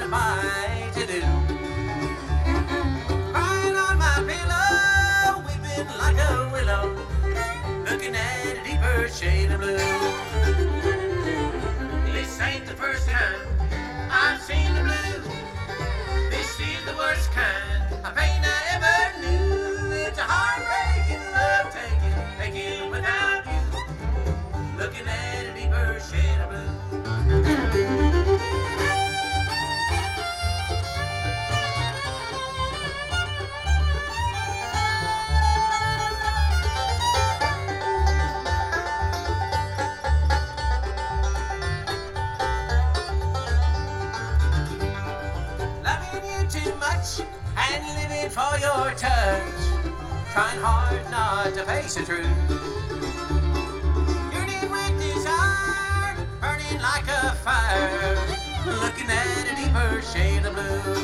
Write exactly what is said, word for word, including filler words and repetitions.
fight to do. Crying on my pillow, weeping like a willow, looking at a deeper shade of blue. This ain't the first time I've seen the blue. This is the worst kind of pain I ever knew. It's a heartbreaking love taking, taking without you, looking at a deeper shade of blue. Loving you too much and living for your touch, trying hard not to face the truth. Yearning with desire, burning like a fire, looking at a deeper shade of blue.